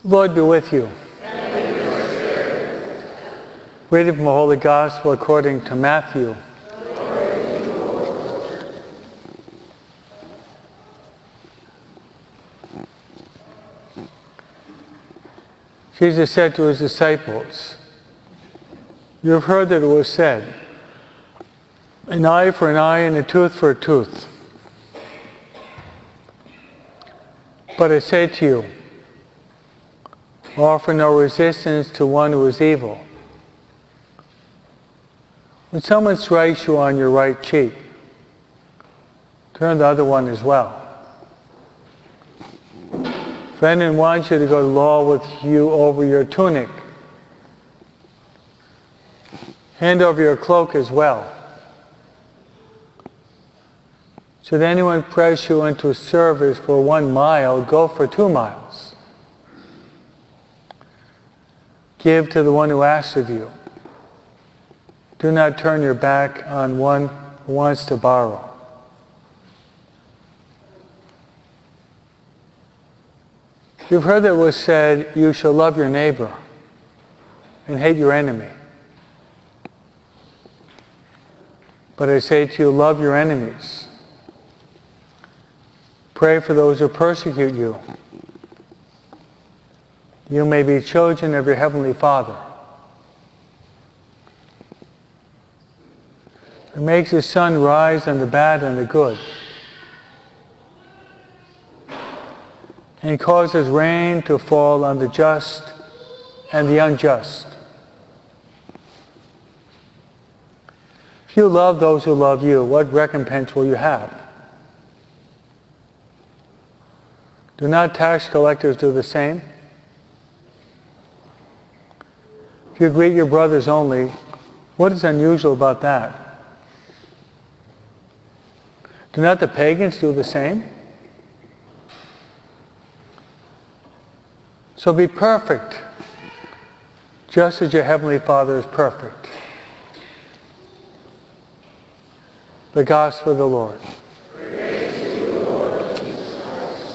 Lord be with you. And with your spirit. Reading from the Holy Gospel according to Matthew. Jesus said to his disciples, "You have heard that it was said, an eye for an eye and a tooth for a tooth. But I say to you, offer no resistance to one who is evil. When someone strikes you on your right cheek, turn the other one as well. If anyone wants you to go to law with you over your tunic, hand over your cloak as well. Should anyone press you into service for 1 mile, go for 2 miles. Give to the one who asks of you. Do not turn your back on one who wants to borrow. You've heard that it was said, you shall love your neighbor and hate your enemy. But I say to you, love your enemies. Pray for those who persecute you. You may be children of your heavenly Father. He makes his sun rise on the bad and the good, and he causes rain to fall on the just and the unjust. If you love those who love you, what recompense will you have? Do not tax collectors do the same? If you greet your brothers only, what is unusual about that? Do not the pagans do the same? So be perfect, just as your heavenly Father is perfect. The Gospel of the Lord. Praise to you, Lord Jesus Christ.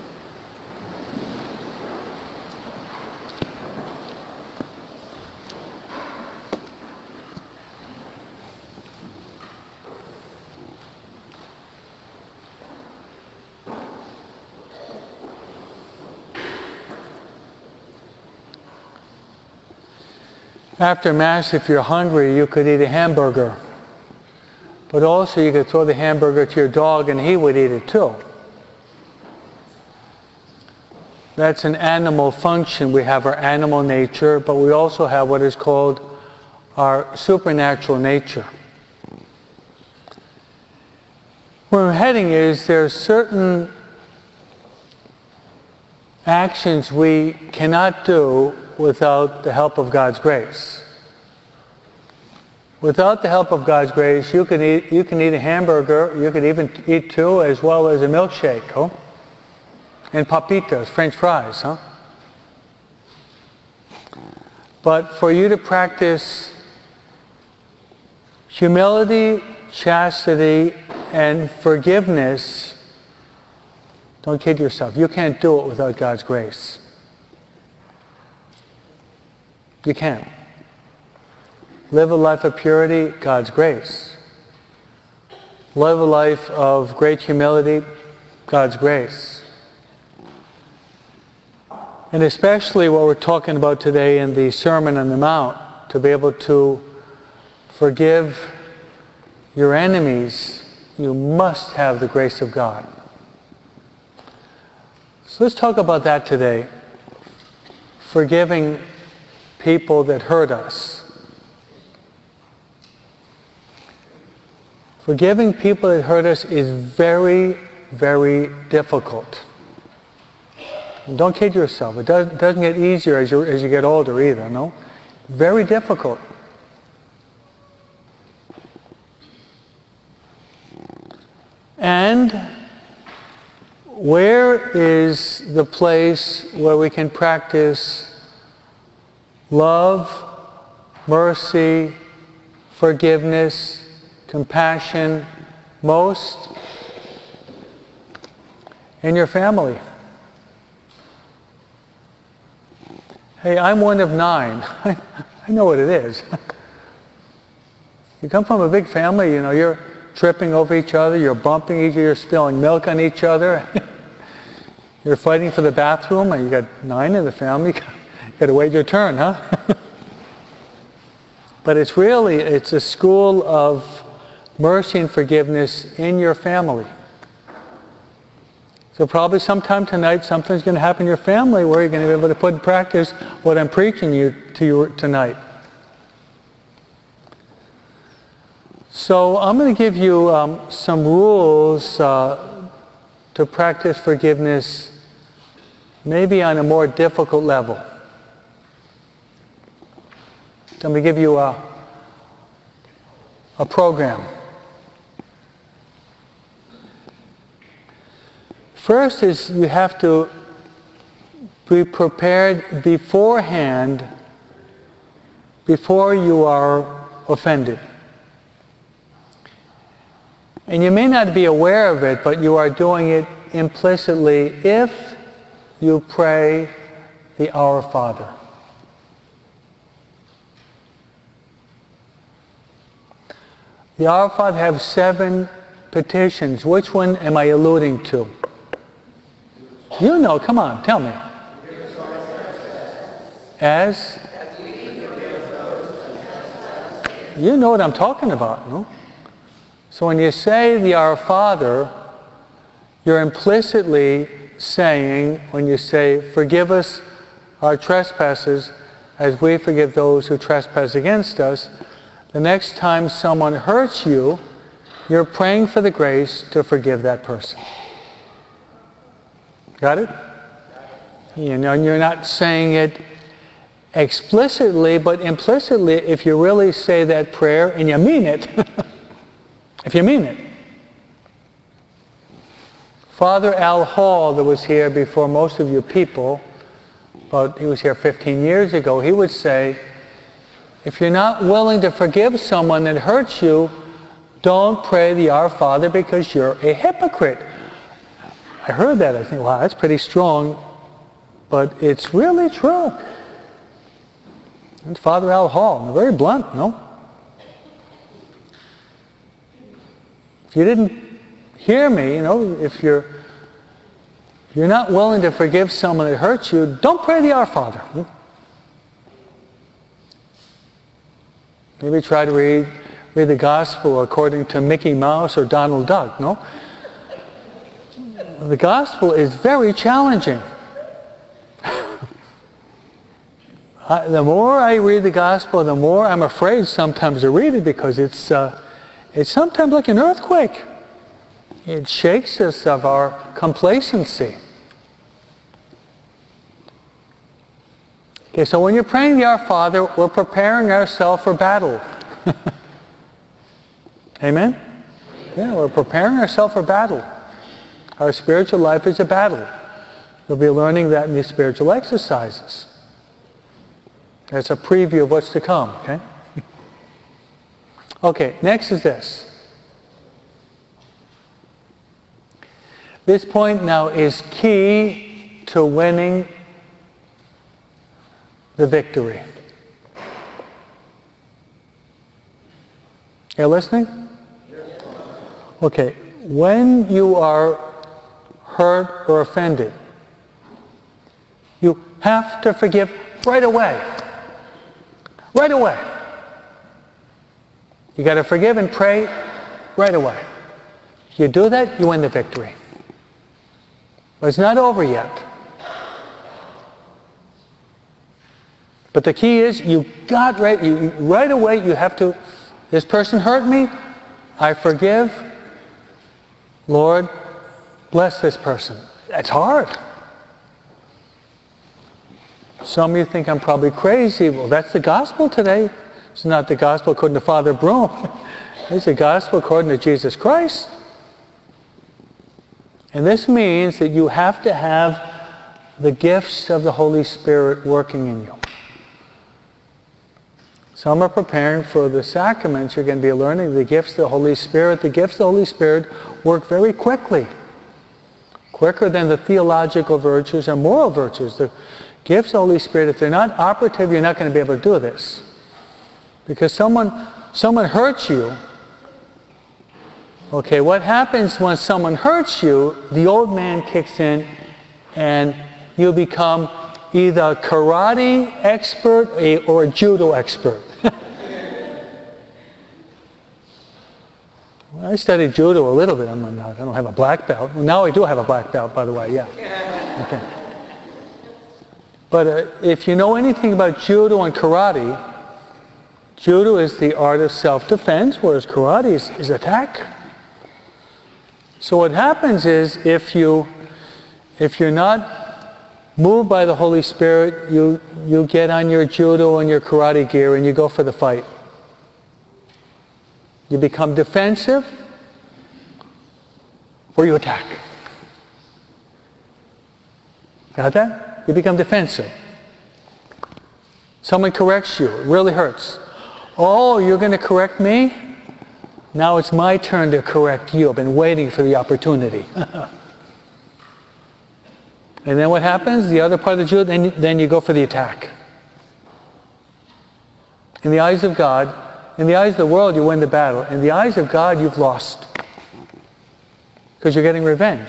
After Mass, if you're hungry, you could eat a hamburger. But also you could throw the hamburger to your dog and he would eat it too. That's an animal function. We have our animal nature, but we also have what is called our supernatural nature. Where I'm heading is there are certain actions we cannot do without the help of God's grace. Without the help of God's grace, you can eat a hamburger, you could even eat 2, as well as a milkshake, huh? And papitas, French fries, huh? But for you to practice humility, chastity, and forgiveness, don't kid yourself, you can't do it without God's grace. You can't. Live a life of purity, God's grace. Live a life of great humility, God's grace. And especially what we're talking about today in the Sermon on the Mount, to be able to forgive your enemies, you must have the grace of God. So let's talk about that today. Forgiving people that hurt us. Forgiving people that hurt us is very, very difficult. And don't kid yourself. It doesn't get easier as you get older either, no? Very difficult. And where is the place where we can practice love, mercy, forgiveness, compassion most? In your family. Hey, I'm one of 9. I know what it is. You come from a big family, you know, you're tripping over each other, you're bumping each other, you're spilling milk on each other. You're fighting for the bathroom, and you got 9 in the family. You got to wait your turn, huh? But it's a school of mercy and forgiveness in your family. So probably sometime tonight, something's going to happen in your family where you're going to be able to put in practice what I'm preaching to you tonight. So I'm going to give you some rules to practice forgiveness, maybe on a more difficult level. I'm going to give you a program. First is you have to be prepared beforehand before you are offended. And you may not be aware of it, but you are doing it implicitly if you pray the Our Father. The Our Father have 7 petitions. Which one am I alluding to? You know, come on, tell me. As? You know what I'm talking about, no? So when you say the Our Father, you're implicitly saying, when you say, forgive us our trespasses as we forgive those who trespass against us, the next time someone hurts you, you're praying for the grace to forgive that person. Got it? You know, and you're not saying it explicitly, but implicitly, if you really say that prayer and you mean it, if you mean it. Father Al Hall, that was here before most of you people, but he was here 15 years ago, he would say, if you're not willing to forgive someone that hurts you, don't pray the Our Father because you're a hypocrite. I heard that. I think, wow, that's pretty strong. But it's really true. It's Father Al Hall. Very blunt, no? If you didn't hear me, you know, if you're not willing to forgive someone that hurts you, don't pray the Our Father. Maybe try to read the Gospel according to Mickey Mouse or Donald Duck, no? The Gospel is very challenging. The more I read the Gospel, the more I'm afraid sometimes to read it because it's sometimes like an earthquake. It shakes us of our complacency. Okay, so when you're praying the Our Father, we're preparing ourselves for battle. Amen? Yeah, we're preparing ourselves for battle. Our spiritual life is a battle. You'll be learning that in these spiritual exercises. That's a preview of what's to come, okay? Okay, next is this. This point now is key to winning the victory. You listening? Okay, when you are hurt or offended, you have to forgive right away. Right away. You got to forgive and pray right away. If you do that, you win the victory. But it's not over yet. But the key is right away you have to, this person hurt me, I forgive. Lord, bless this person. That's hard. Some of you think I'm probably crazy. Well, that's the gospel today. It's not the gospel according to Father Broom. It's the gospel according to Jesus Christ. And this means that you have to have the gifts of the Holy Spirit working in you. Some are preparing for the sacraments. You're going to be learning the gifts of the Holy Spirit. The gifts of the Holy Spirit work very quickly. Quicker than the theological virtues and moral virtues. Gifts of the Holy Spirit, if they're not operative, you're not going to be able to do this. Because someone hurts you. Okay, what happens when someone hurts you, the old man kicks in and you become either a karate expert or a judo expert. I studied judo a little bit. I don't have a black belt. Well, now I do have a black belt, by the way, yeah. Okay. But if you know anything about judo and karate, judo is the art of self-defense, whereas karate is attack. So what happens is if you're not moved by the Holy Spirit, you get on your judo and your karate gear and you go for the fight. You become defensive or you attack. Got that? You become defensive. Someone corrects you. It really hurts. Oh, you're going to correct me? Now it's my turn to correct you. I've been waiting for the opportunity. And then what happens? The other part of the judo, then you go for the attack. In the eyes of God, in the eyes of the world, you win the battle. In the eyes of God, you've lost. Because you're getting revenge.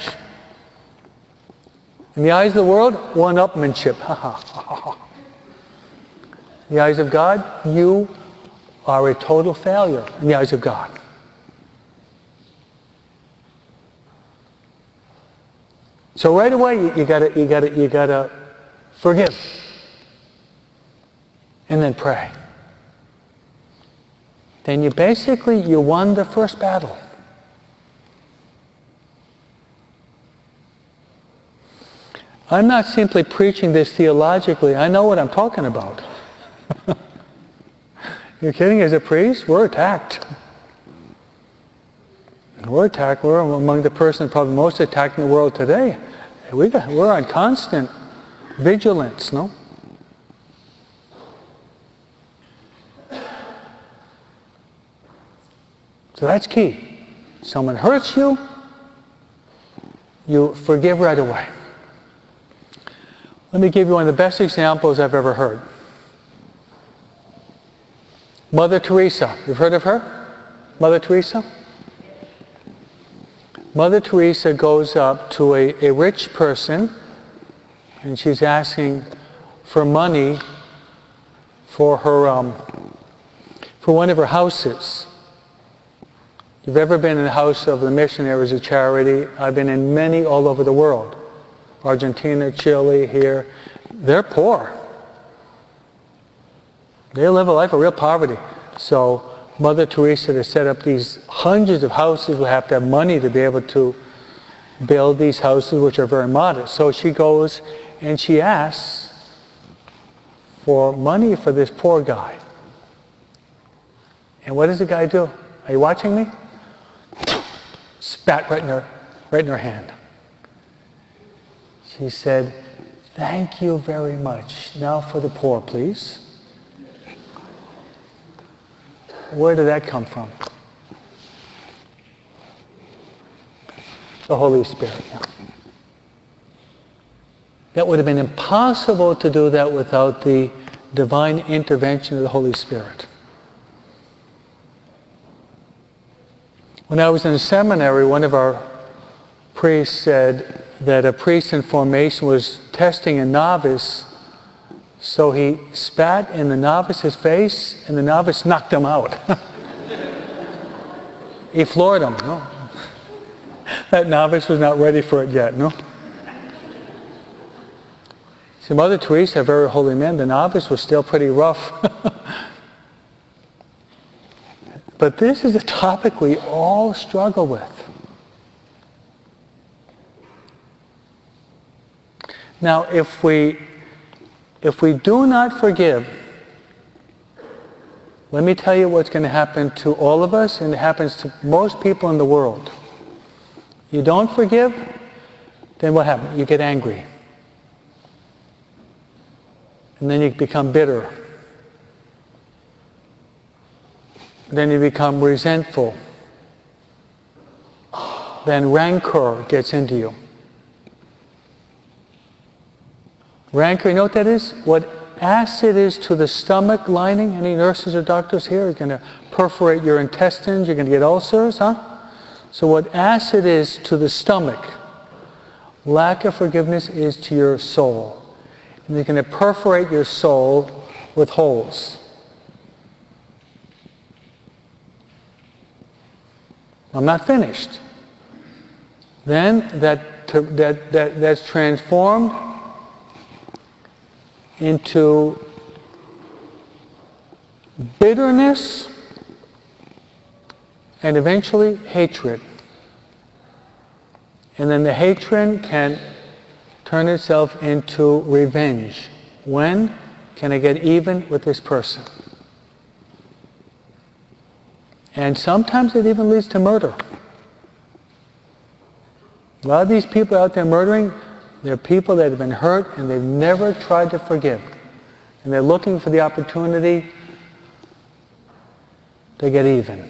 In the eyes of the world, one-upmanship. In the eyes of God, you are a total failure. In the eyes of God. So right away, you gotta forgive. And then pray. Then you won the first battle. I'm not simply preaching this theologically. I know what I'm talking about. You're kidding? As a priest, we're attacked. We're attacked. We're among the person probably most attacked in the world today. We're on constant vigilance, no? So that's key. Someone hurts you, you forgive right away. Let me give you one of the best examples I've ever heard. Mother Teresa. You've heard of her? Mother Teresa? Mother Teresa goes up to a rich person and she's asking for money for her for one of her houses. If you've ever been in the house of the missionaries of charity, I've been in many all over the world. Argentina, Chile, here. They're poor. They live a life of real poverty. So Mother Teresa, to set up these hundreds of houses, will have to have money to be able to build these houses, which are very modest. So she goes and she asks for money for this poor guy. And what does the guy do? Are you watching me? Spat right in her hand. She said, "Thank you very much. Now for the poor, please." Where did that come from? The Holy Spirit. Yeah. That would have been impossible to do that without the divine intervention of the Holy Spirit. When I was in seminary, one of our priests said that a priest in formation was testing a novice, so he spat in the novice's face and the novice knocked him out. He floored him. No? That novice was not ready for it yet, no? So Mother Teresa, a very holy man, the novice was still pretty rough. But this is a topic we all struggle with. Now, if we do not forgive, let me tell you what's going to happen to all of us, and it happens to most people in the world. You don't forgive, then what happens? You get angry. And then you become bitter. Then you become resentful. Then rancor gets into you. Rancor, you know what that is? What acid is to the stomach lining. Any nurses or doctors here are going to perforate your intestines. You're going to get ulcers, huh? So what acid is to the stomach, lack of forgiveness is to your soul. And you're going to perforate your soul with holes. I'm not finished. Then that's transformed into bitterness and eventually hatred. And then the hatred can turn itself into revenge. When can I get even with this person? And sometimes it even leads to murder. A lot of these people out there murdering, they're people that have been hurt and they've never tried to forgive. And they're looking for the opportunity to get even.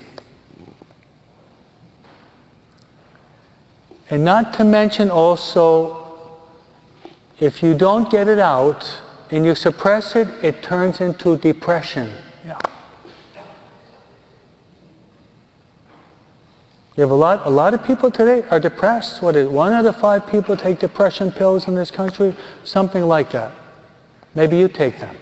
And not to mention also, if you don't get it out and you suppress it, it turns into depression. Yeah. You have a lot of people today are depressed. What is 1 out of 5 people take depression pills in this country? Something like that. Maybe you take them.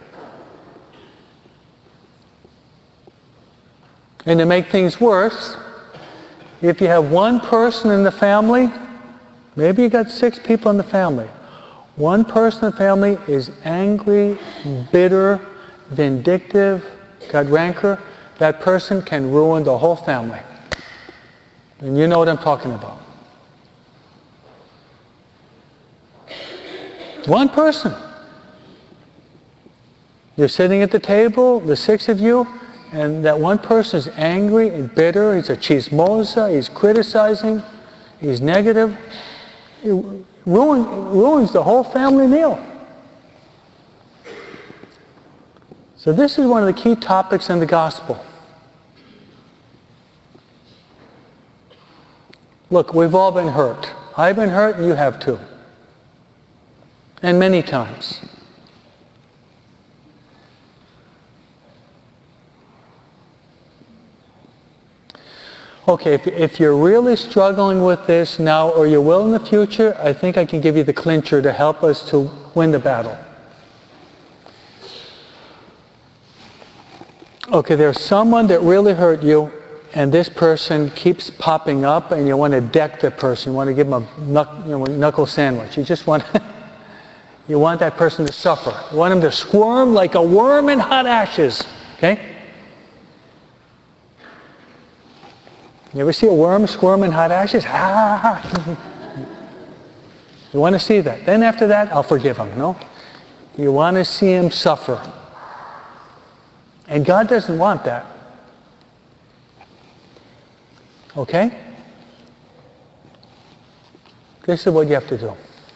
And to make things worse, if you have one person in the family, maybe you got 6 people in the family. One person in the family is angry, bitter, vindictive, got rancor. That person can ruin the whole family. And you know what I'm talking about. One person. You're sitting at the table, the 6 of you, and that one person is angry and bitter. He's a chismosa. He's criticizing. He's negative. He ruins the whole family meal. So this is one of the key topics in the gospel. Look, we've all been hurt. I've been hurt and you have too. And many times. Okay, if you're really struggling with this now or you will in the future, I think I can give you the clincher to help us to win the battle. Okay, there's someone that really hurt you, and this person keeps popping up, and you want to deck the person. You want to give them a knuckle sandwich. You just want you want that person to suffer. You want him to squirm like a worm in hot ashes. Okay? You ever see a worm squirm in hot ashes? You want to see that. Then after that, I'll forgive him. No? You want to see him suffer. And God doesn't want that. Okay? This is what you have to do.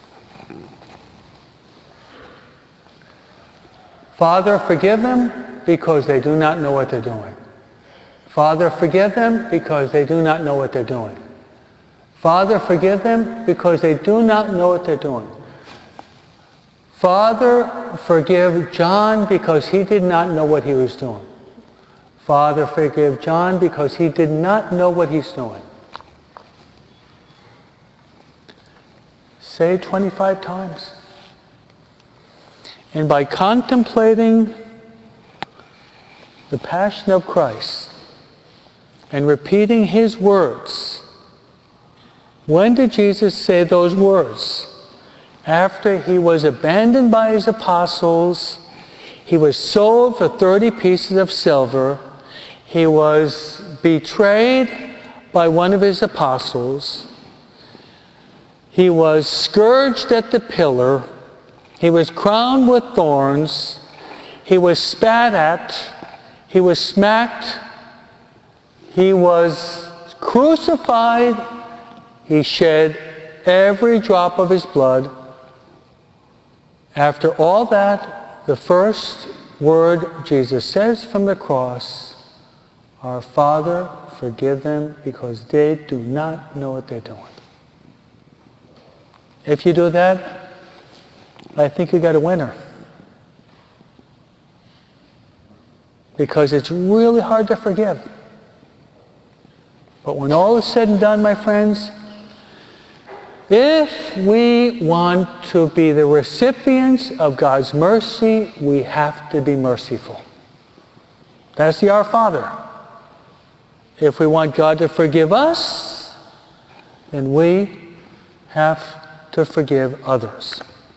Father, forgive them because they do not know what they're doing. Father, forgive them because they do not know what they're doing. Father, forgive them because they do not know what they're doing. Father, forgive John because he did not know what he was doing. Father, forgive John because he did not know what he's doing. Say it 25 times. And by contemplating the Passion of Christ and repeating his words, when did Jesus say those words? After he was abandoned by his apostles, he was sold for 30 pieces of silver, he was betrayed by one of his apostles, he was scourged at the pillar, he was crowned with thorns, he was spat at, he was smacked, he was crucified, he shed every drop of his blood. After all that, the first word Jesus says from the cross, "Our Father, forgive them because they do not know what they're doing." If you do that, I think you got a winner. Because it's really hard to forgive. But when all is said and done, my friends, if we want to be the recipients of God's mercy, we have to be merciful. That's the Our Father. If we want God to forgive us, then we have to forgive others.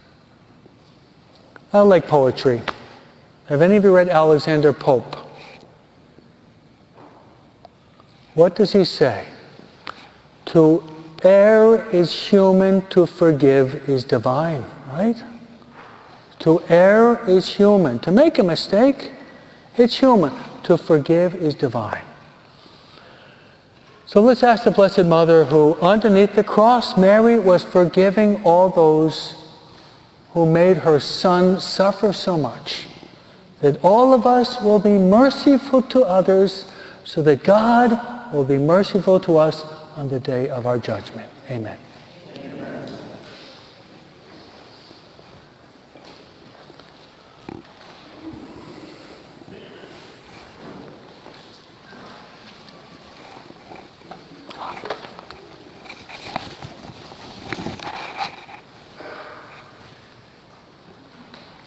I like poetry. Have any of you read Alexander Pope? What does he say? To err is human, to forgive is divine, right? To err is human. To make a mistake, it's human. To forgive is divine. So let's ask the Blessed Mother who, underneath the cross, Mary was forgiving all those who made her Son suffer so much, that all of us will be merciful to others so that God will be merciful to us on the day of our judgment. Amen.